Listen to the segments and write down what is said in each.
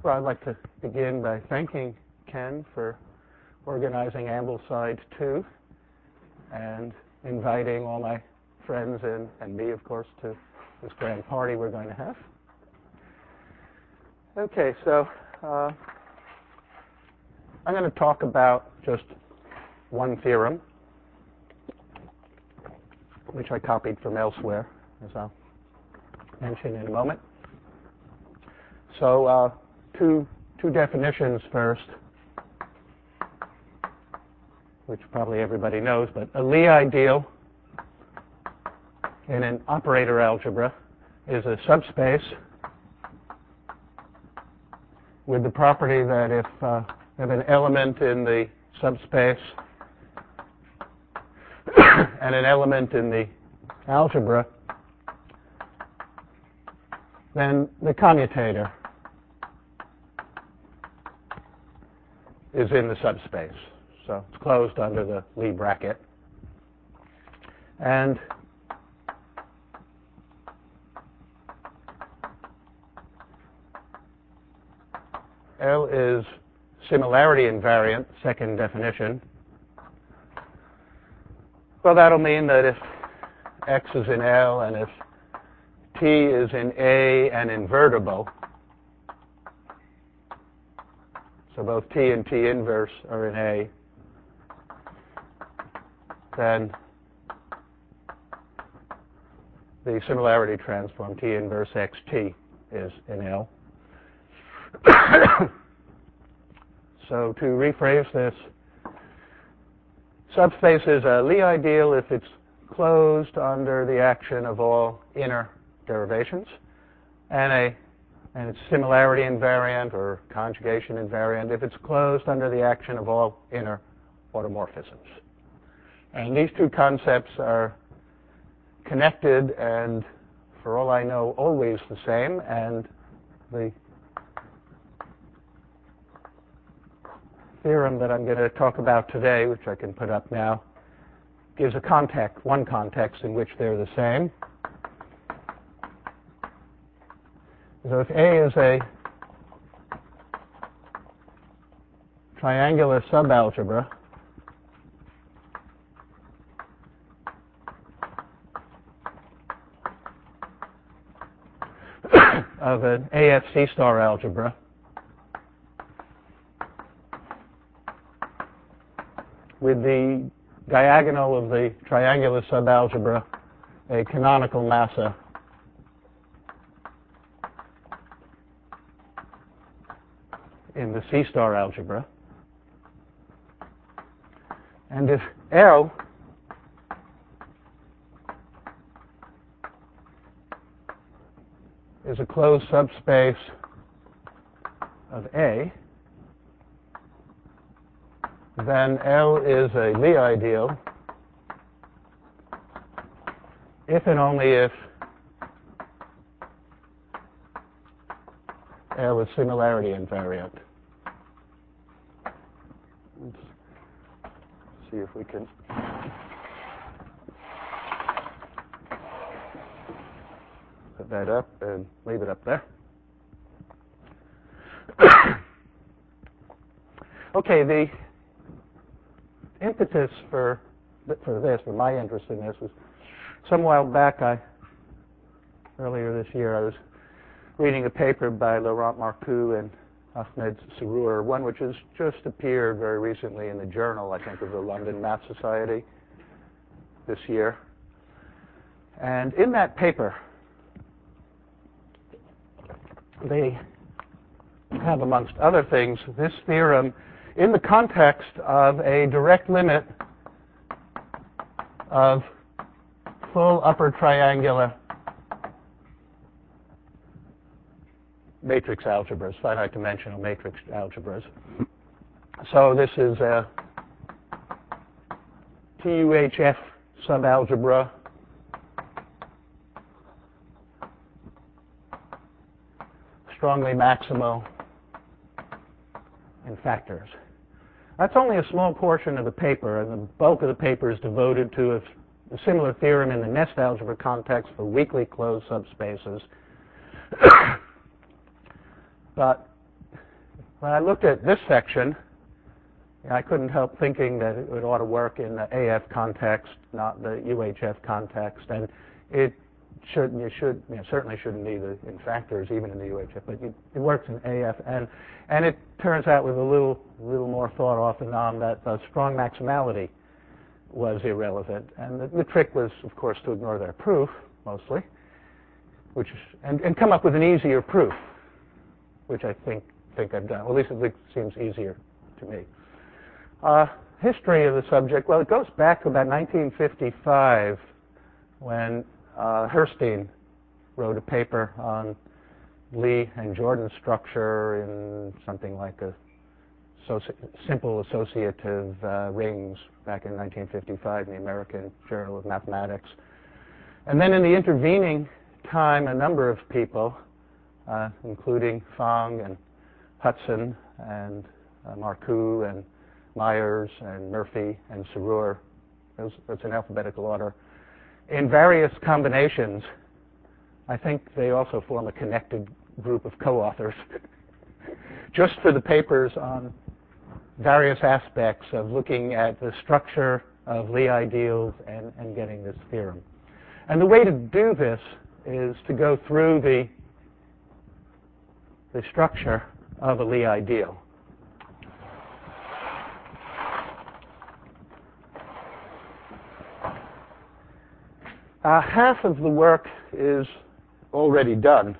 Well, I'd like to begin by thanking Ken for organizing Ambleside 2 and inviting all my friends and me, of course, to this grand party we're going to have. Okay, so I'm going to talk about just one theorem, which I copied from elsewhere, as I'll mention in a moment. So two definitions first, which probably everybody knows, but a Lie ideal in an operator algebra is a subspace with the property that if you have an element in the subspace and an element in the algebra, then the commutator is in the subspace. So it's closed under the Lie bracket. And L is similarity invariant, second definition. Well, that'll mean that if X is in L and if T is in A and invertible, so both T and T inverse are in A, then the similarity transform T inverse XT is in L. So to rephrase this, subspace is a Lie ideal if it's closed under the action of all inner derivations, and it's similarity invariant or conjugation invariant if it's closed under the action of all inner automorphisms. And these two concepts are connected and, for all I know, always the same, and the theorem that I'm going to talk about today, which I can put up now, gives one context in which they're the same. So if A is a triangular subalgebra of an AFC star algebra, with the diagonal of the triangular subalgebra a canonical massa in the C star algebra, and if L is a closed subspace of A, then L is a Lie ideal if and only if L is similarity invariant. Let's see if we can put that up and leave it up there. Okay, the impetus for my interest in this was some while back, earlier this year, I was reading a paper by Laurent Marcoux and Ahmed Sarrour, one which has just appeared very recently in the journal, I think, of the London Math Society this year. And in that paper, they have, amongst other things, this theorem in the context of a direct limit of full upper triangular matrix algebras, finite dimensional matrix algebras. So this is a TUHF subalgebra strongly maximal in factors. That's only a small portion of the paper, and the bulk of the paper is devoted to a similar theorem in the nest algebra context for weakly closed subspaces. But when I looked at this section, I couldn't help thinking that it ought to work in the AF context, not the UHF context, and it certainly shouldn't need the in factors even in the UHF, but it works in AF, and it turns out with a little more thought off and on that the strong maximality was irrelevant, and the trick was, of course, to ignore their proof mostly, and come up with an easier proof, which I think I've done. Well, at least it seems easier to me. History of the subject, well, it goes back to about 1955 when Herstein wrote a paper on Lie and Jordan structure in something like a simple associative rings back in 1955 in the American Journal of Mathematics. And then in the intervening time, a number of people, including Fang and Hudson and Marcoux and Myers and Murphy and Sarur, that's in alphabetical order, in various combinations. I think they also form a connected group of co-authors just for the papers on various aspects of looking at the structure of Lie ideals and getting this theorem. And the way to do this is to go through the structure of a Lie ideal. Half of the work is already done.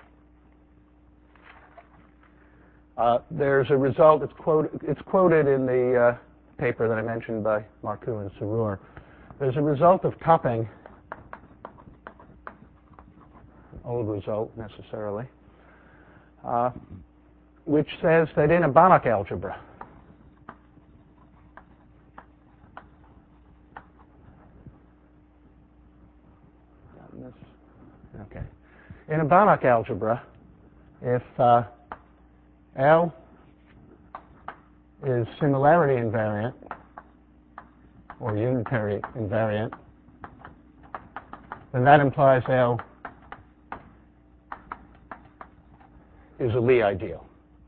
There's a result, it's quoted in the paper that I mentioned by Marcoux and Sarur. There's a result of topping, old result necessarily, which says that in a Banach algebra, in a Banach algebra, if L is similarity invariant or unitary invariant, then that implies L is a Lie ideal.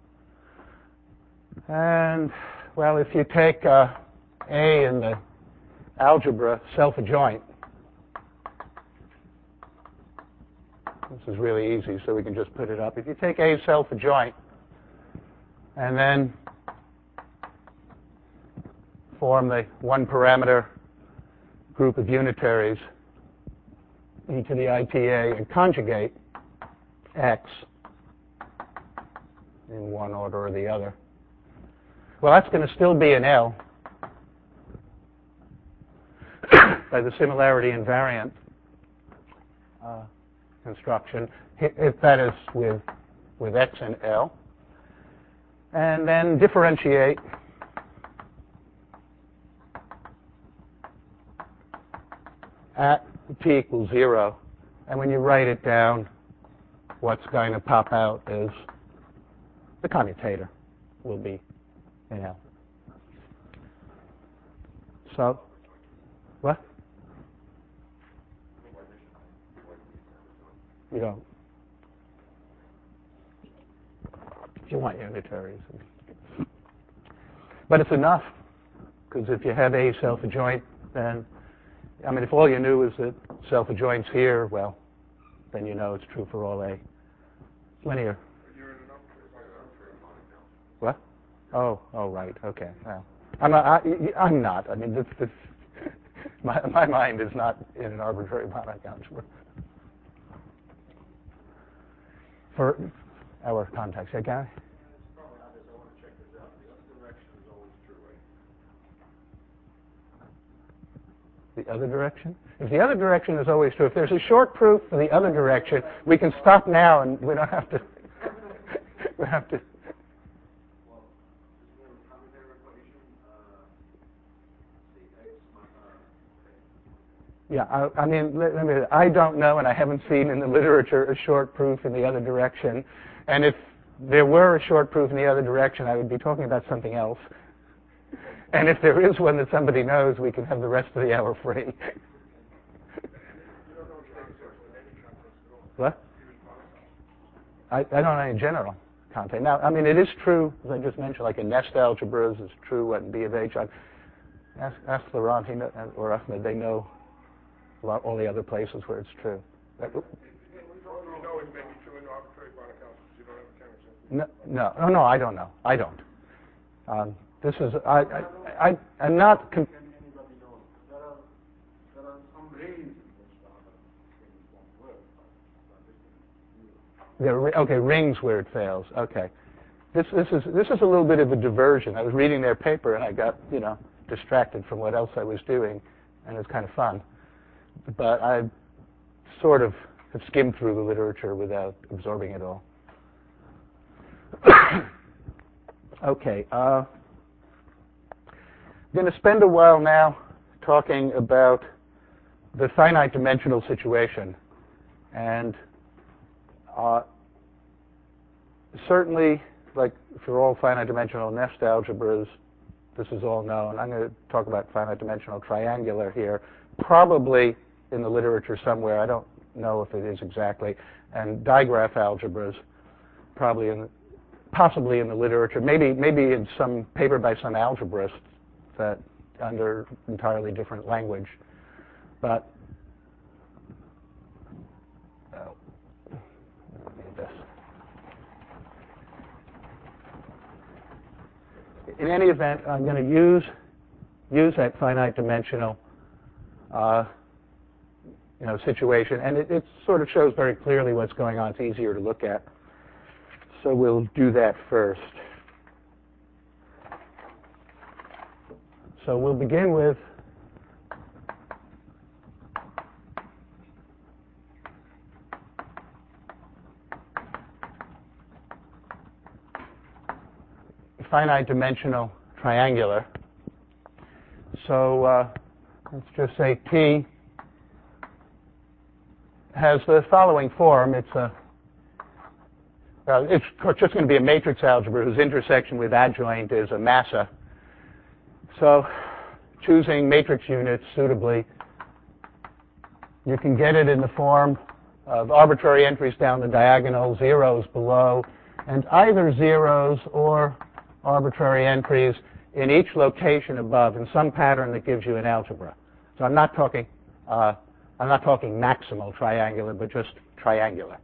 And, well, if you take A in the algebra self-adjoint, this is really easy, so we can just put it up. If you take A self-adjoint and then form the one-parameter group of unitaries, e to the ita, and conjugate x in one order or the other, well, that's going to still be an L by the similarity invariant construction, if that is with x and L, and then differentiate at t equals 0, and when you write it down, what's going to pop out is the commutator will be in L. So, what? You don't. If you want unitaries. But it's enough, because if you have A self-adjoint, then, I mean, if all you knew is that self-adjoint's here, well, then you know it's true for all A. Linear. What? Oh, right, okay. Well, I'm not. I mean, my mind is not in an arbitrary Banach algebra. For our context, okay? It's probably obvious. I want to check this out. The other direction is always true, right? The other direction? If the other direction is always true, if there's a short proof for the other direction, we can stop now and we don't have to. We have to. Well, isn't there a commutator equation? Yeah, I mean, I don't know, and I haven't seen in the literature a short proof in the other direction. And if there were a short proof in the other direction, I would be talking about something else. And if there is one that somebody knows, we can have the rest of the hour free. What? I don't know in general. content. Now, I mean, it is true, as I just mentioned, like in nest algebras, it's true what in B of H. Ask Laurent or Ahmed, they know all the other places where it's true. You know it may be true in arbitrary Banach algebras. You don't have a chemistry. No, I don't know. I don't. This is, I'm not... Can anybody know? There are some range in which the other things won't work. Okay, rings where it fails. Okay. This is a little bit of a diversion. I was reading their paper and I got, distracted from what else I was doing, and it was kind of fun. But I sort of have skimmed through the literature without absorbing it all. Okay. I'm going to spend a while now talking about the finite dimensional situation. And certainly, like for all finite dimensional nest algebras, this is all known. I'm going to talk about finite dimensional triangular here, probably in the literature somewhere. I don't know if it is exactly. And digraph algebras, possibly in the literature, maybe in some paper by some algebraists that under entirely different language. But in any event, I'm going to use that finite dimensional situation, and it sort of shows very clearly what's going on. It's easier to look at. So we'll do that first. So we'll begin with finite dimensional triangular. So let's just say T has the following form. It's just going to be a matrix algebra whose intersection with adjoint is a massa. So choosing matrix units suitably, you can get it in the form of arbitrary entries down the diagonal, zeros below, and either zeros or arbitrary entries in each location above in some pattern that gives you an algebra. So I'm not talking maximal triangular, but just triangular.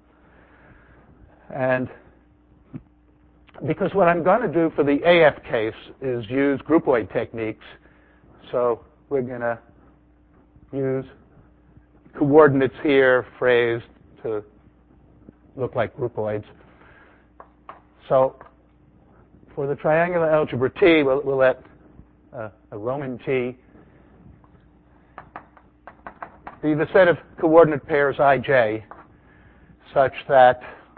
And because what I'm going to do for the AF case is use groupoid techniques, so we're going to use coordinates here phrased to look like groupoids. So for the triangular algebra T, we'll let a Roman T be the set of coordinate pairs ij such that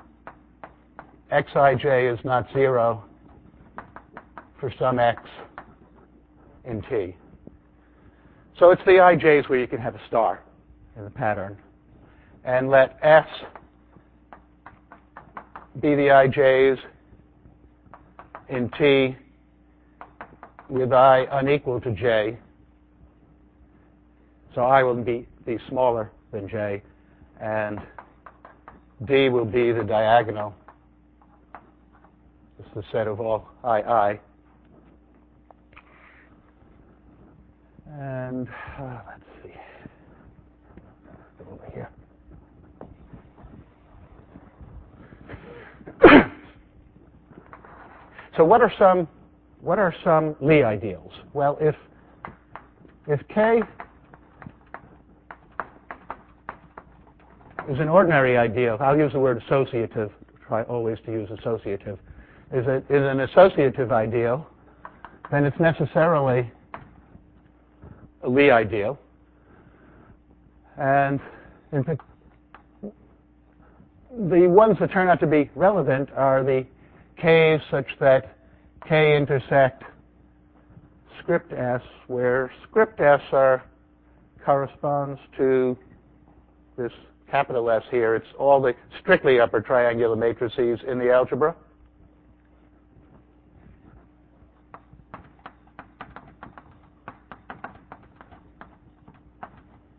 xij is not 0 for some x in T. So it's the ij's where you can have a star in the pattern. And let S be the ij's in T with I unequal to j. So I will be smaller than j, and D will be the diagonal. It's the set of all I. And let's see. Go over here. So what are some Lie ideals? Well, if K is an ordinary ideal, I'll use the word associative, try always to use associative, is an associative ideal, then it's necessarily a Lie ideal. And the ones that turn out to be relevant are the K's such that K intersect script S, where script S corresponds to this capital S here. It's all the strictly upper triangular matrices in the algebra.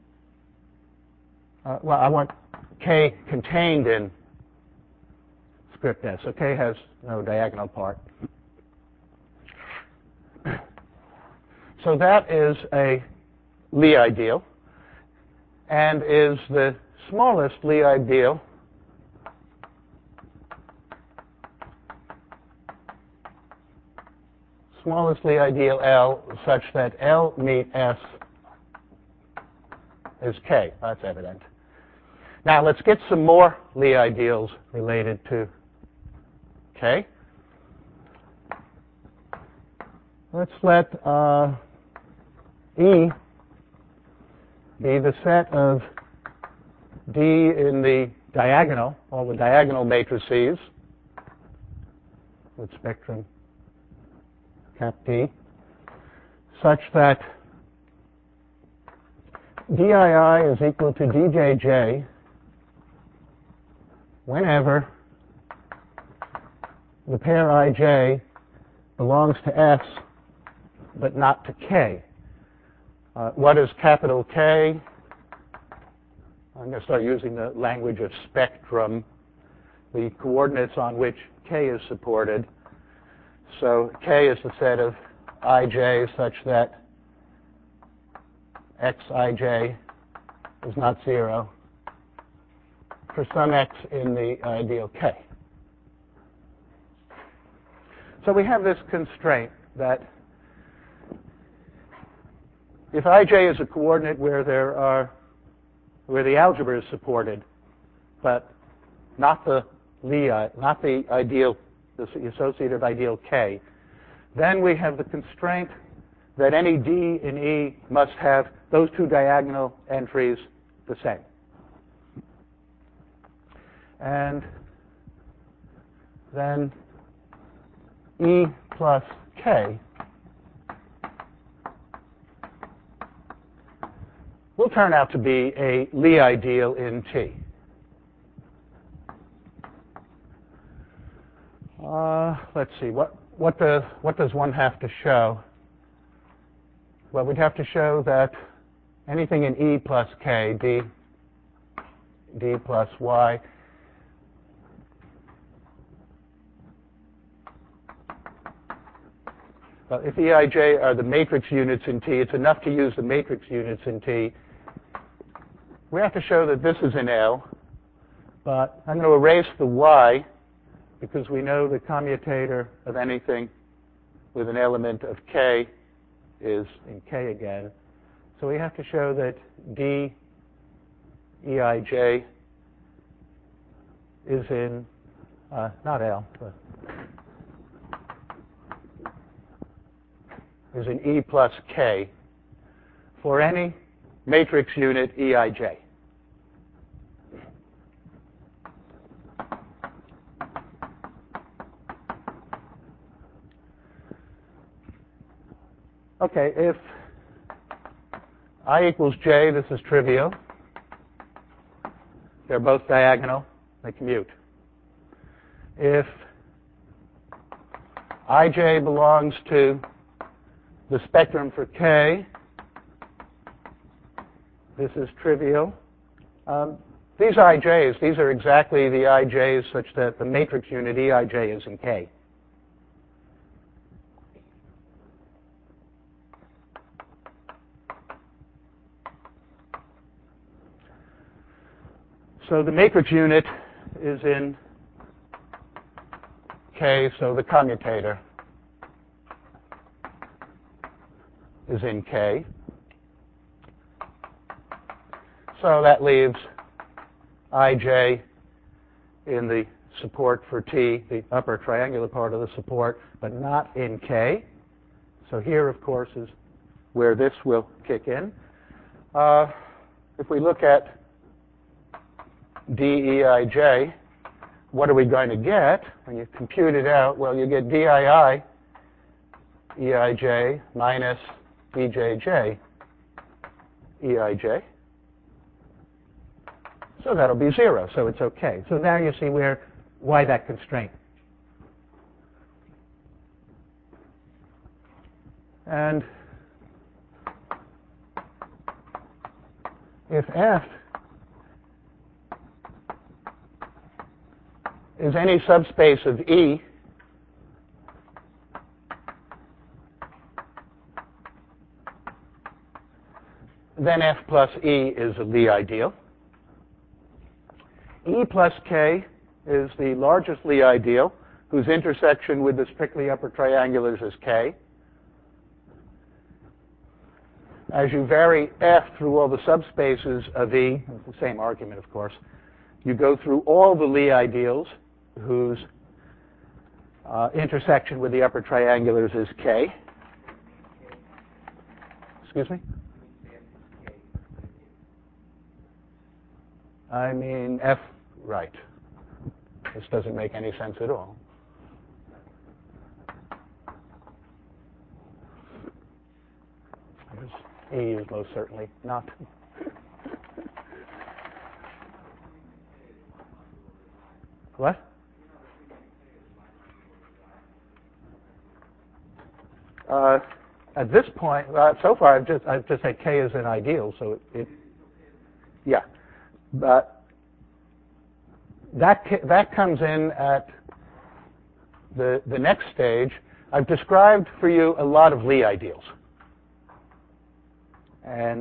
Well, I want K contained in script S. So K has no diagonal part. So that is a Lie ideal and is the smallest Lie ideal L such that L meet S is K. That's evident. Now let's get some more Lie ideals related to K. Let's let E be the set of D in the diagonal, all the diagonal matrices with spectrum cap D, such that dii is equal to djj whenever the pair ij belongs to S but not to K. What is capital K? I'm going to start using the language of spectrum, the coordinates on which K is supported. So K is the set of ij such that xij is not 0 for some x in the ideal K. So we have this constraint that if ij is a coordinate where the algebra is supported, but not the ideal, the associative ideal K, then we have the constraint that any D in E must have those two diagonal entries the same. And then E plus K will turn out to be a Lie ideal in T. Let's see, what does one have to show? Well, we'd have to show that anything in E plus K, D plus Y, well, if Eij are the matrix units in T, it's enough to use the matrix units in T. We have to show that this is in L, but I'm going to erase the Y because we know the commutator of anything with an element of K is in K again. So we have to show that D Eij is in, not L, but is in E plus K for any matrix unit Eij. Okay, if I equals j, this is trivial. They're both diagonal. They commute. If ij belongs to the spectrum for K, this is trivial. These ij's, these are exactly the ij's such that the matrix unit Eij is in K. So the matrix unit is in K, so the commutator is in K. So that leaves Ij in the support for T, the upper triangular part of the support, but not in K. So here, of course, is where this will kick in. If we look at DEIJ, what are we going to get? When you compute it out, well, you get DII EIJ minus DJJ EIJ. So that'll be 0, so it's okay. So now you see why that constraint. And if F is any subspace of E then F plus E is a Lie ideal. E plus K is the largest Lie ideal, whose intersection with the strictly upper triangulars is K. As you vary F through all the subspaces of E, it's the same argument, of course, you go through all the Lie ideals whose intersection with the upper triangulars is K. Excuse me? I mean F, right. This doesn't make any sense at all. Because E is most certainly not. What? At this point, so far I've just said K is an ideal, so yeah. But that comes in at the next stage. I've described for you a lot of Lie ideals. And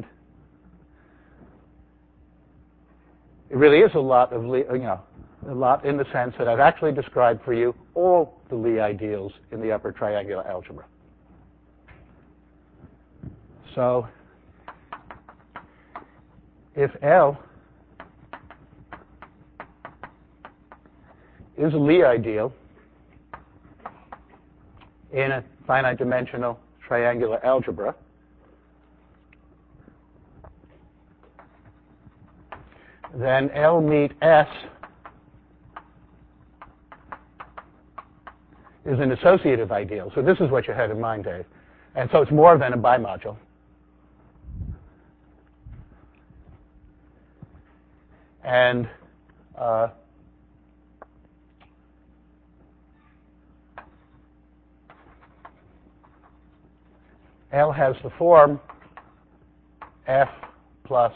it really is a lot of Lie, a lot in the sense that I've actually described for you all the Lie ideals in the upper triangular algebra. So if L is a Lie ideal in a finite dimensional triangular algebra, then L meet S is an associative ideal. So this is what you had in mind, Dave. And so it's more than a bimodule. And L has the form F plus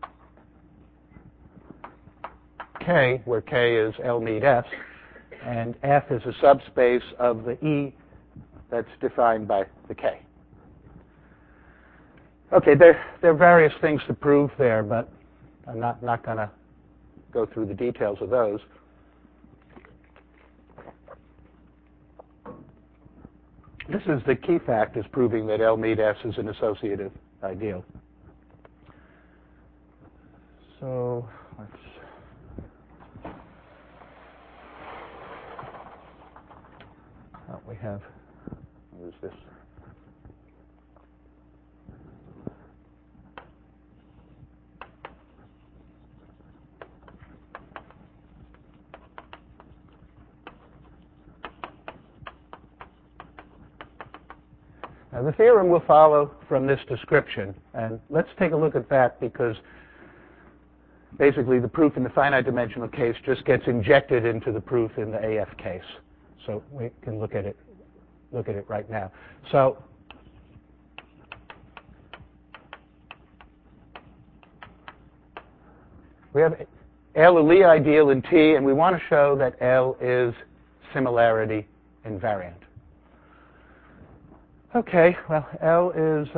K, where K is L meet S, and F is a subspace of the E that's defined by the K. Okay, there are various things to prove there, but I'm not going to go through the details of those. This is the key fact, is proving that L meet S is an associative ideal. So we have, what is this? Now the theorem will follow from this description, and let's take a look at that, because basically the proof in the finite dimensional case just gets injected into the proof in the AF case. So we can look at it right now. So we have L a Lie ideal in T, and we want to show that L is similarity invariant. Okay, well, L is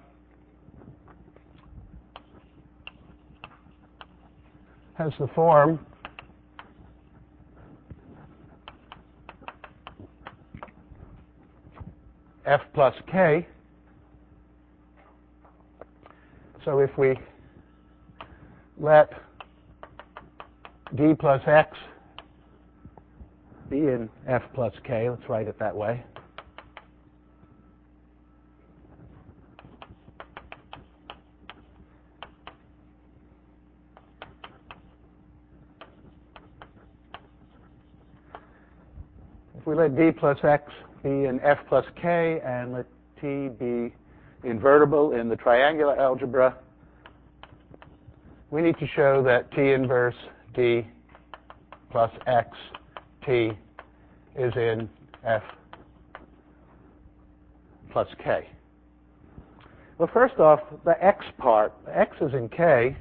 has the form F plus K. So if we let D plus X be in F plus K, let's write it that way. If we let D plus X be in F plus K and let T be invertible in the triangular algebra, we need to show that T inverse D plus X T is in F plus K. Well, first off, the X part, X is in K.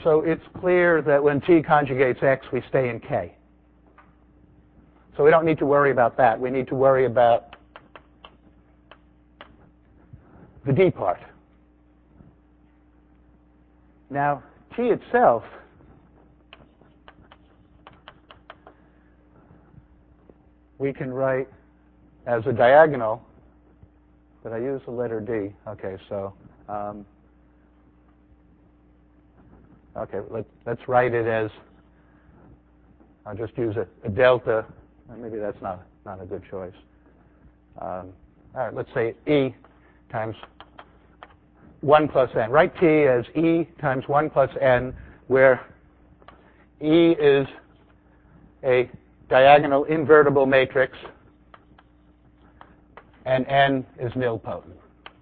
So it's clear that when T conjugates X, we stay in K. So we don't need to worry about that. We need to worry about the D part. Now, T itself we can write as a diagonal. Did I use the letter D? Okay, so let's write it as, I'll just use a delta. Maybe that's not a good choice. All right, let's say E times 1 plus N. Write T as E times 1 plus N, where E is a diagonal invertible matrix, and N is nilpotent.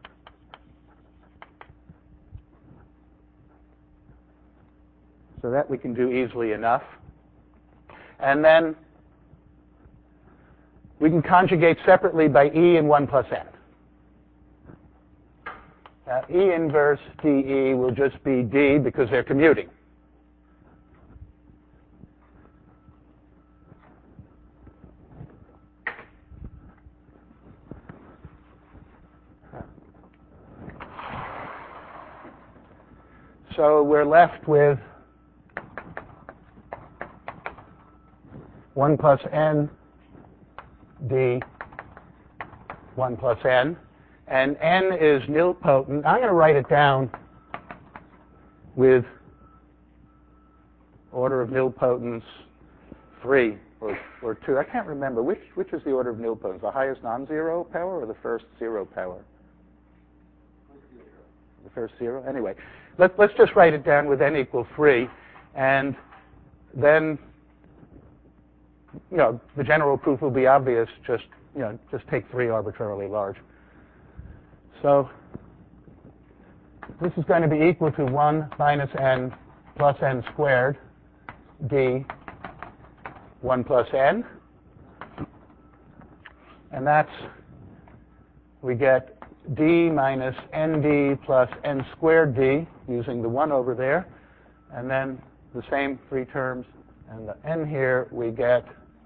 So that we can do easily enough. And then we can conjugate separately by E and 1 plus N. E inverse DE will just be D because they're commuting. So we're left with 1 plus N D 1 plus N. And N is nilpotent. I'm going to write it down with order of nilpotence 3 or 2. I can't remember. Which is the order of nilpotence? The highest non-zero power or the first zero power? The first zero? Anyway, let's just write it down with N equal 3. And then, the general proof will be obvious. Just take 3 arbitrarily large. So this is going to be equal to 1 minus N plus N squared D 1 plus N. And we get D minus ND plus N squared D, using the 1 over there. And then the same 3 terms. And the N here, we get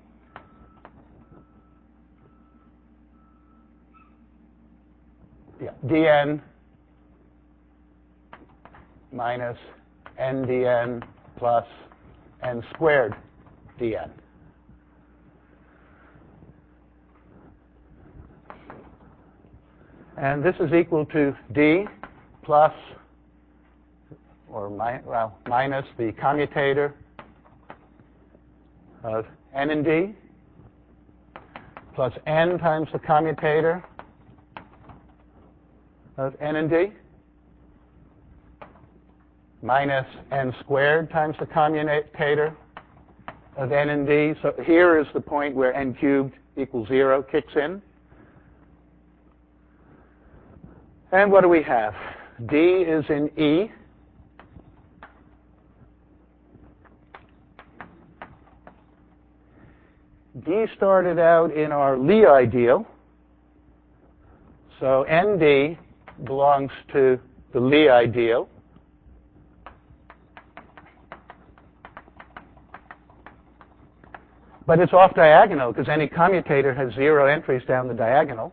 dN minus NdN plus N squared dN. And this is equal to D plus, or minus the commutator of N and D plus N times the commutator of N and D minus N squared times the commutator of N and D. So here is the point where N cubed equals 0 kicks in. And what do we have? D is in E. D started out in our Lie ideal. So ND belongs to the Lie ideal. But it's off diagonal because any commutator has 0 entries down the diagonal.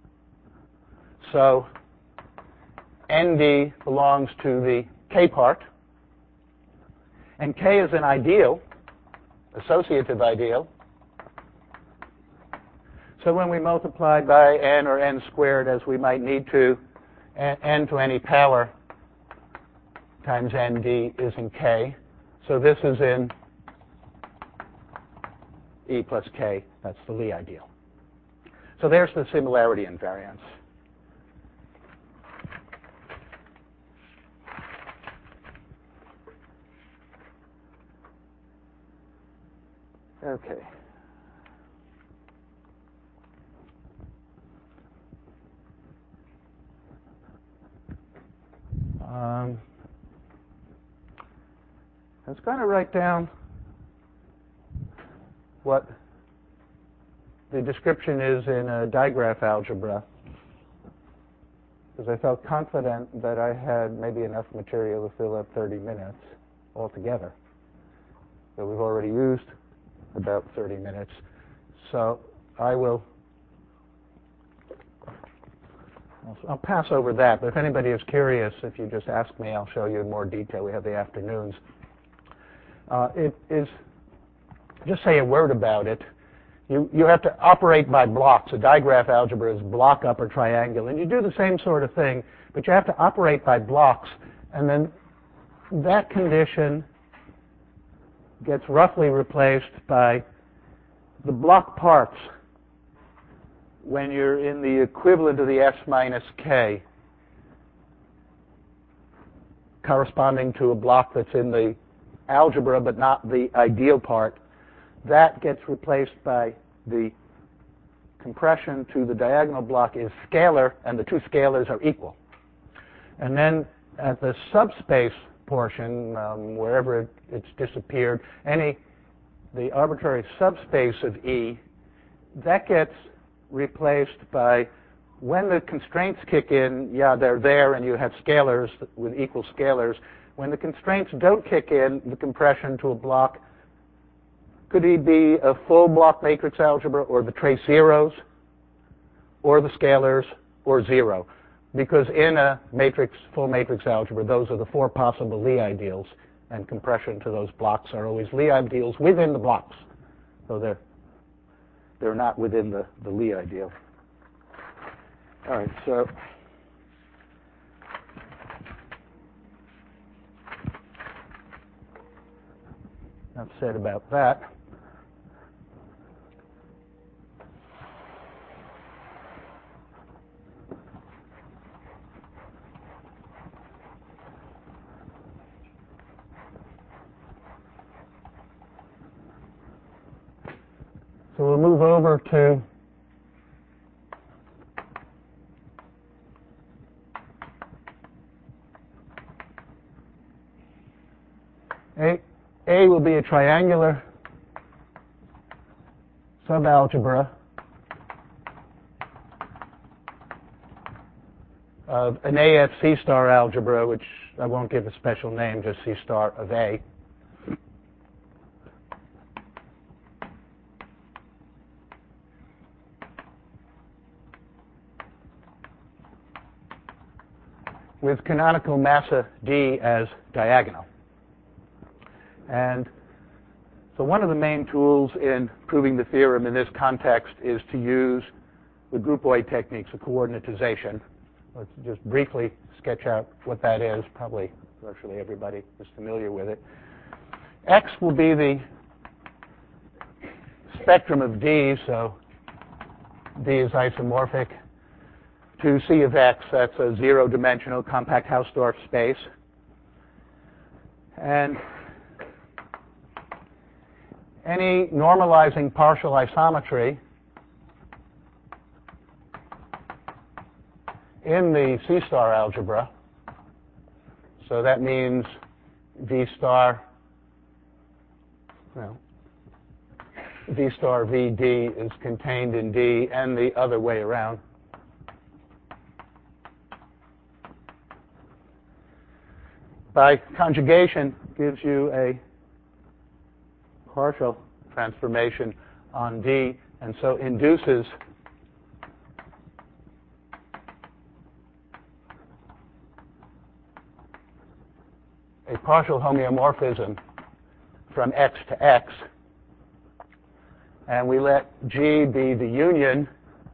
So ND belongs to the K part. And K is an ideal, associative ideal. So when we multiply by N or N squared, as we might need to, N to any power times ND is in K. So this is in E plus K. That's the Lie ideal. So there's the similarity invariance. Okay. I was going to write down what the description is in a digraph algebra, because I felt confident that I had maybe enough material to fill up 30 minutes. altogether. So we've already used about 30 minutes. So I'll pass over that, but if anybody is curious, if you just ask me, I'll show you in more detail. We have the afternoons. Just say a word about it. You have to operate by blocks. A digraph algebra is block upper triangle, and you do the same sort of thing, but you have to operate by blocks, and then that condition gets roughly replaced by the block parts when you're in the equivalent of the S minus K, corresponding to a block that's in the algebra but not the ideal part. That gets replaced by the compression to the diagonal block is scalar, and the two scalars are equal. And then at the subspace portion, wherever it's disappeared, the arbitrary subspace of E, that gets replaced by, when the constraints kick in, they're there and you have scalars with equal scalars. When the constraints don't kick in, the compression to a block could be a full block matrix algebra, or the trace zeros, or the scalars, or 0. Because in a full matrix algebra, those are the 4 possible Lie ideals, and compression to those blocks are always Lie ideals within the blocks. So they're not within the Lie ideal. All right, so enough said about that. So we'll move over to A will be a triangular subalgebra of an AF C star algebra, which I won't give a special name, just C star of A. With canonical massa D as diagonal. And so one of the main tools in proving the theorem in this context is to use the groupoid techniques of coordinatization. Let's just briefly sketch out what that is. Probably virtually everybody is familiar with it. X will be the spectrum of D, so D is isomorphic to C of X. That's a 0-dimensional compact Hausdorff space. And any normalizing partial isometry in the C star algebra, so that means V star VD is contained in D and the other way around. By conjugation gives you a partial transformation on D, and so induces a partial homeomorphism from X to X, and we let G be the union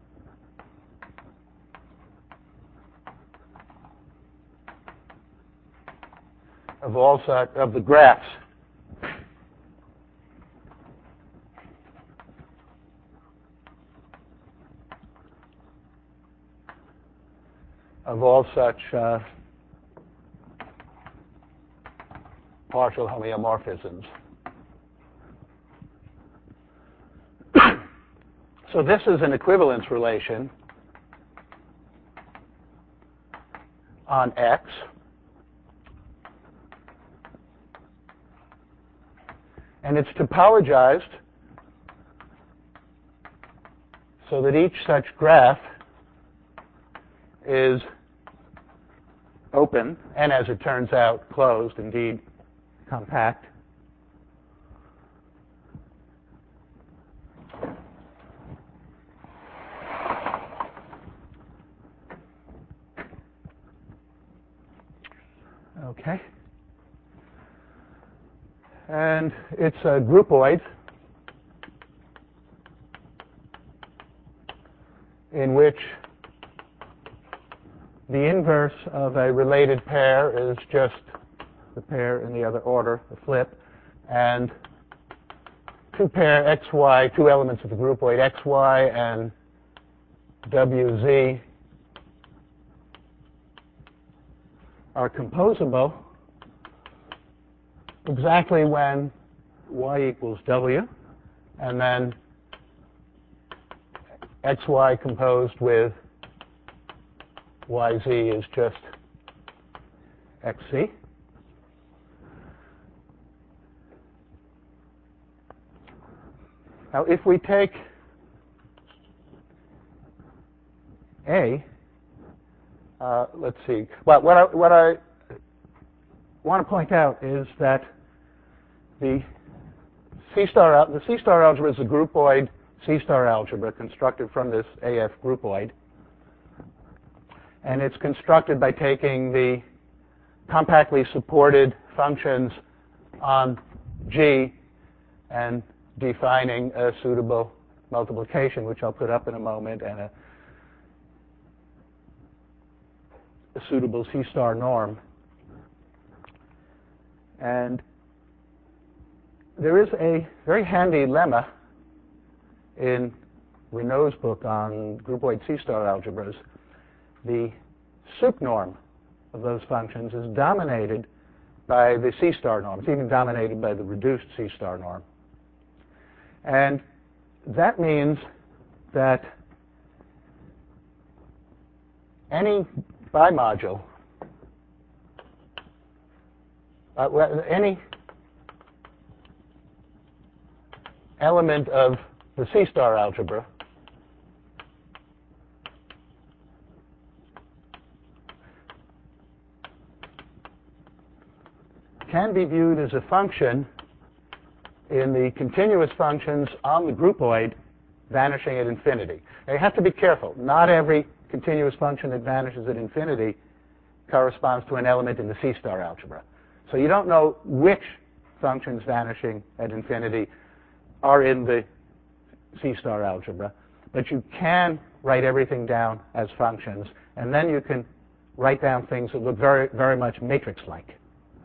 of the graphs of all such partial homeomorphisms. So this is an equivalence relation on X. And it's topologized so that each such graph is open, and as it turns out, closed. Indeed, compact. Okay. And it's a groupoid in which the inverse of a related pair is just the pair in the other order, the flip, and two elements of the groupoid, xy and wz, are composable exactly when y equals w, and then xy composed with yz is just xc. Now, if we take A, let's see. Well, what I want to point out is that the C-star algebra is a groupoid C-star algebra constructed from this AF groupoid. And it's constructed by taking the compactly supported functions on G and defining a suitable multiplication, which I'll put up in a moment, and a suitable C-star norm. And there is a very handy lemma in Renault's book on groupoid C-star algebras. The sup norm of those functions is dominated by the C-star norm. It's even dominated by the reduced C-star norm. And that means that any bimodule, any element of the C-star algebra can be viewed as a function in the continuous functions on the groupoid vanishing at infinity. Now, you have to be careful. Not every continuous function that vanishes at infinity corresponds to an element in the C-star algebra. So you don't know which functions vanishing at infinity are in the C-star algebra, but you can write everything down as functions, and then you can write down things that look very, very much matrix-like.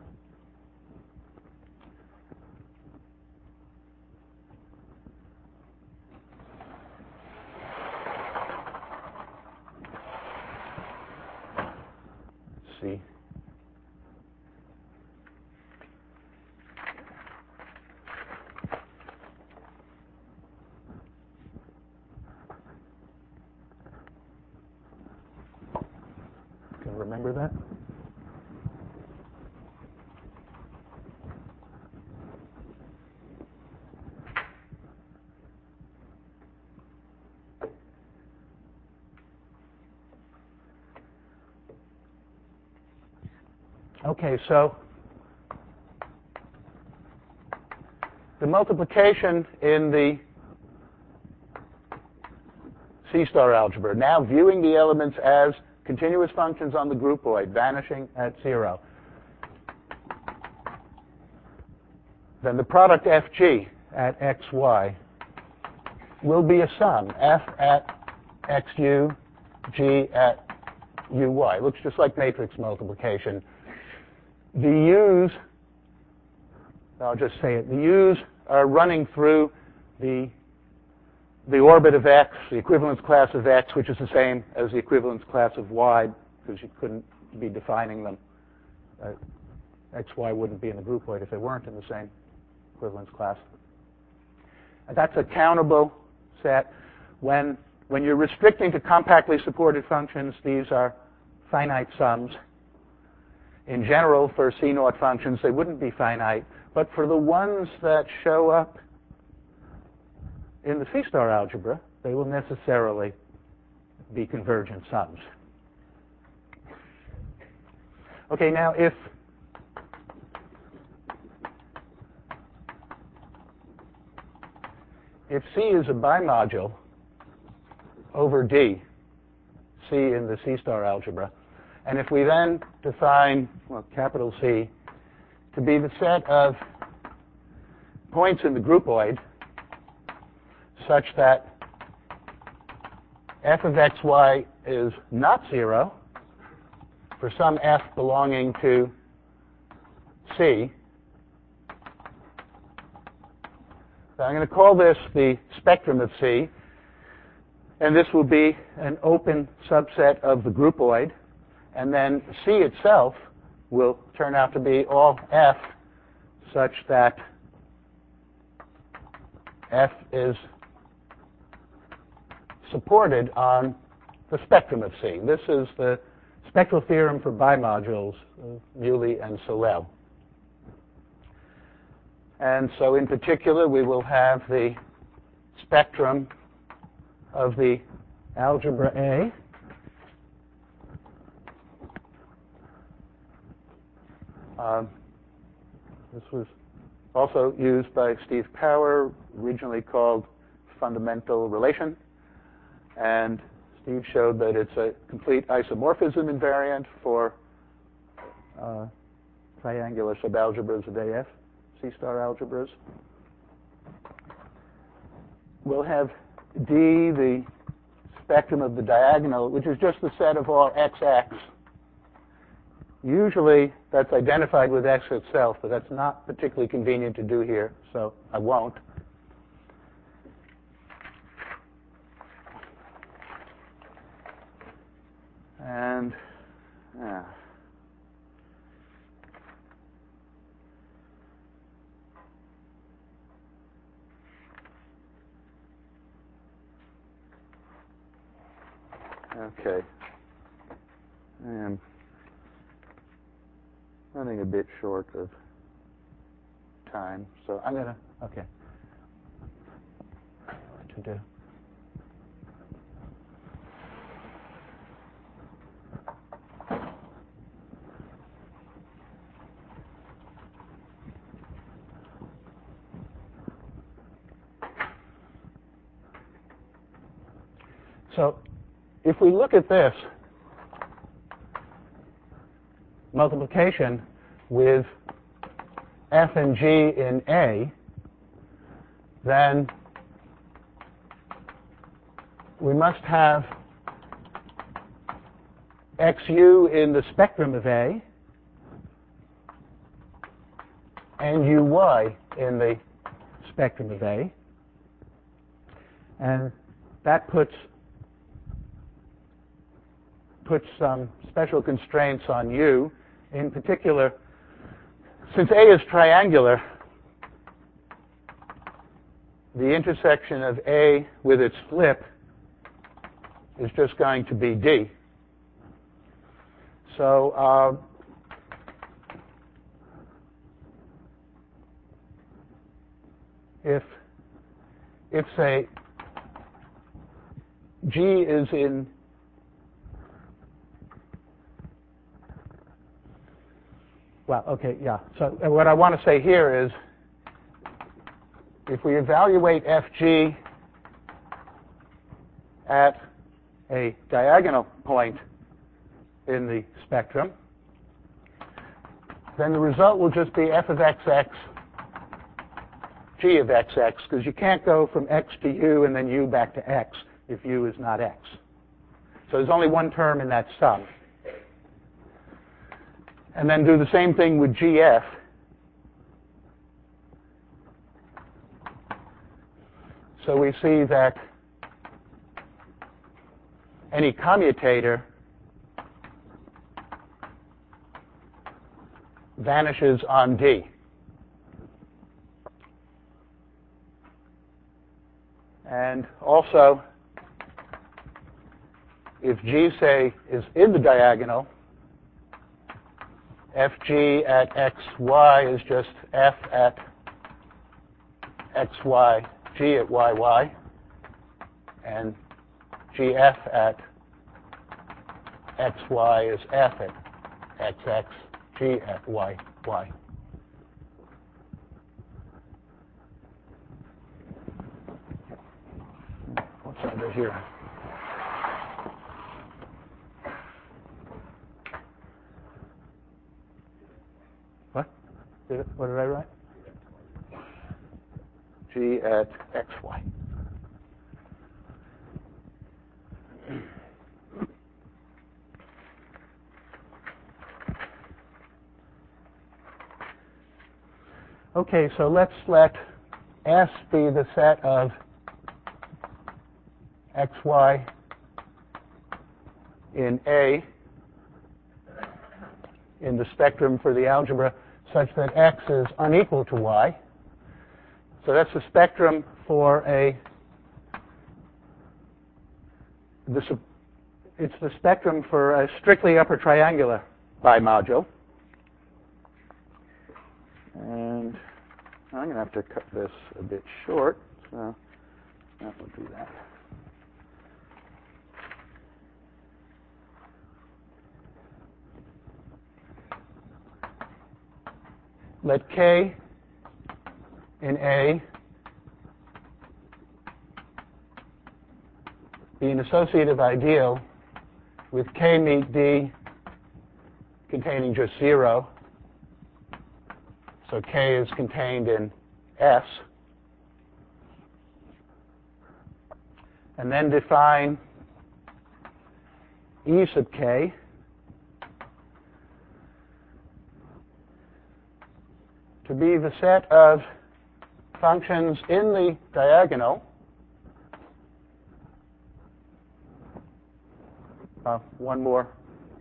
See. Can you remember that? Okay, so the multiplication in the C-star algebra, now viewing the elements as continuous functions on the groupoid vanishing at 0, then the product fg at xy will be a sum, f at xu, g at uy. It looks just like matrix multiplication. The u's, I'll just say it, the u's are running through the orbit of x, the equivalence class of x, which is the same as the equivalence class of y, because you couldn't be defining them. xy wouldn't be in the groupoid if they weren't in the same equivalence class. And that's a countable set. When you're restricting to compactly supported functions, these are finite sums. In general, for C0 functions, they wouldn't be finite. But for the ones that show up in the C-star algebra, they will necessarily be convergent sums. Okay, now if if C is a bimodule over D, C in the C-star algebra, and if we then define, well, capital C to be the set of points in the groupoid such that f of xy is not 0 for some f belonging to C, so I'm going to call this the spectrum of C, and this will be an open subset of the groupoid, and then C itself will turn out to be all f such that f is supported on the spectrum of C. This is the spectral theorem for bimodules of Muley and Solel. And so in particular, we will have the spectrum of the algebra A this was also used by Steve Power, originally called fundamental relation. And Steve showed that it's a complete isomorphism invariant for triangular subalgebras of AF, C-star algebras. We'll have D, the spectrum of the diagonal, which is just the set of all XX. Usually that's identified with X itself, but that's not particularly convenient to do here, so I won't. And okay. I am running a bit short of time, so I'm going to, okay. I know what to do. So if we look at this multiplication with f and g in A, then we must have xu in the spectrum of A and uy in the spectrum of A. And that puts some special constraints on U. In particular, since A is triangular, the intersection of A with its flip is just going to be D. So if say G is in well, okay, yeah. So what I want to say here is if we evaluate FG at a diagonal point in the spectrum, then the result will just be f of xx, g of xx, because you can't go from x to u and then u back to x if u is not x. So there's only one term in that sum. And then do the same thing with GF. So we see that any commutator vanishes on D. And also, if G, say, is in the diagonal, Fg at xy is just f at xy, g at yy, and gf at xy is f at xx, g at yy. under here. What? What did I write? G at xy. Okay, so let's let S be the set of xy in A in the spectrum for the algebra such that x is unequal to y. So that's the spectrum for it's the spectrum for a strictly upper triangular bimodule. And I'm going to have to cut this a bit short, so that will do that. Let K in A be an associative ideal with K meet D containing just 0. So K is contained in S. And then define E sub K to be the set of functions in the diagonal one more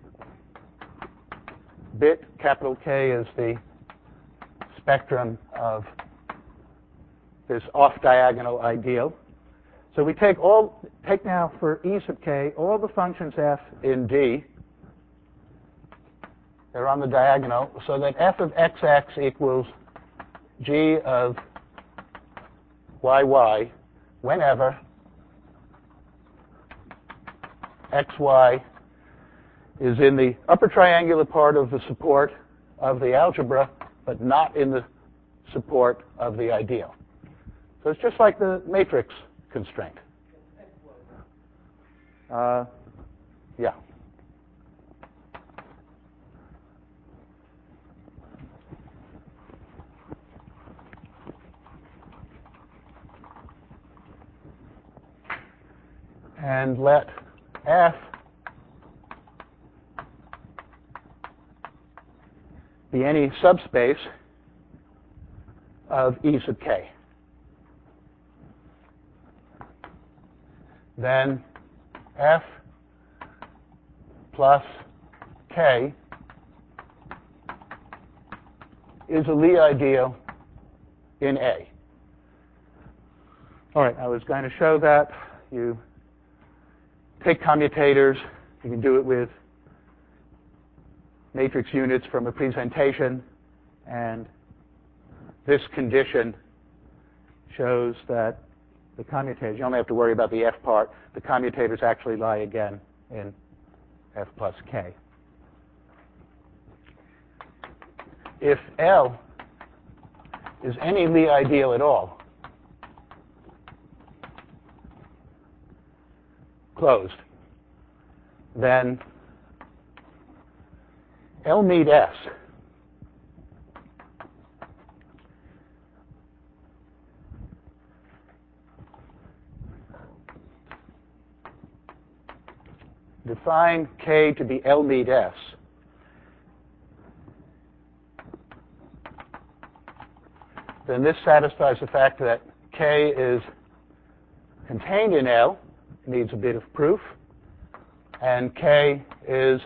bit. Capital K is the spectrum of this off-diagonal ideal. So we take now for E sub K all the functions f in D. They're on the diagonal, so that f of xx equals g of yy whenever xy is in the upper triangular part of the support of the algebra, but not in the support of the ideal. So it's just like the matrix constraint. Yeah. And let F be any subspace of E sub K. Then F plus K is a Lie ideal in A. All right, I was going to show that. You take commutators. You can do it with matrix units from a presentation, and this condition shows that the commutators, you only have to worry about the F part, the commutators actually lie again in F plus K. If L is any Lie ideal at all, closed, then L meet S define K to be L meet S then this satisfies the fact that K is contained in L, needs a bit of proof, and K is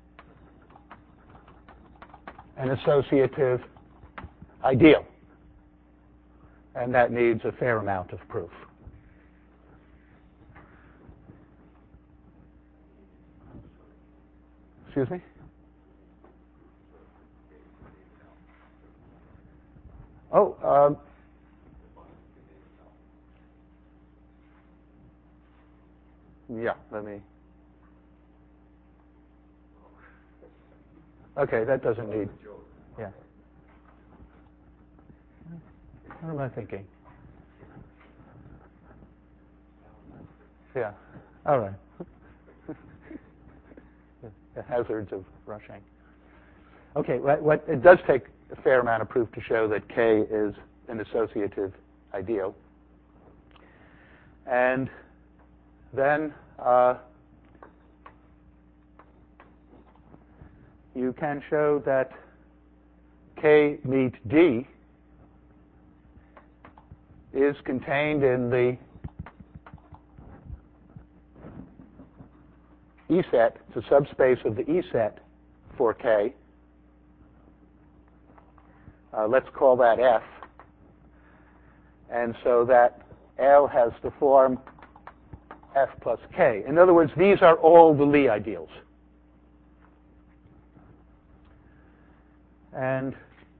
an associative ideal, and that needs a fair amount of proof. Excuse me? Oh, yeah, let me. Okay, that doesn't need. Yeah. What am I thinking? Yeah. All right. The hazards of rushing. Okay, it does take a fair amount of proof to show that K is an associative ideal. And then you can show that K meet D is contained in the E set. It's a subspace of the E set for K. Let's call that F. And so that L has the form F plus K. In other words, these are all the Lie ideals. And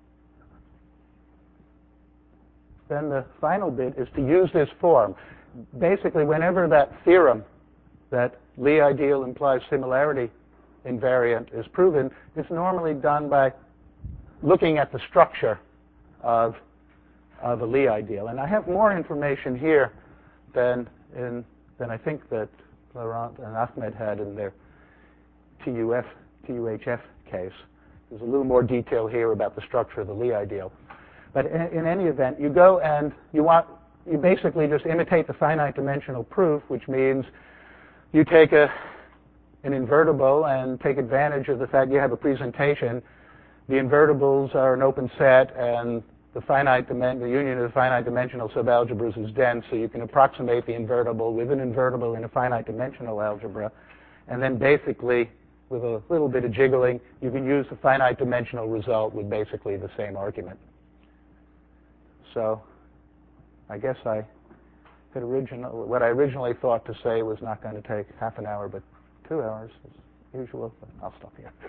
then the final bit is to use this form. Basically, whenever that theorem that Lie ideal implies similarity invariant is proven, it's normally done by looking at the structure of a Lie ideal. And I have more information here than I think that Laurent and Ahmed had in their TUHF case. There's a little more detail here about the structure of the Lie ideal. But in any event, you go and you basically just imitate the finite dimensional proof, which means you take an invertible and take advantage of the fact you have a presentation. The invertibles are an open set, and the union of the finite dimensional subalgebras is dense, so you can approximate the invertible with an invertible in a finite dimensional algebra. And then basically, with a little bit of jiggling, you can use the finite dimensional result with basically the same argument. So I guess what I originally thought to say was not going to take half an hour, but 2 hours as usual. But I'll stop here.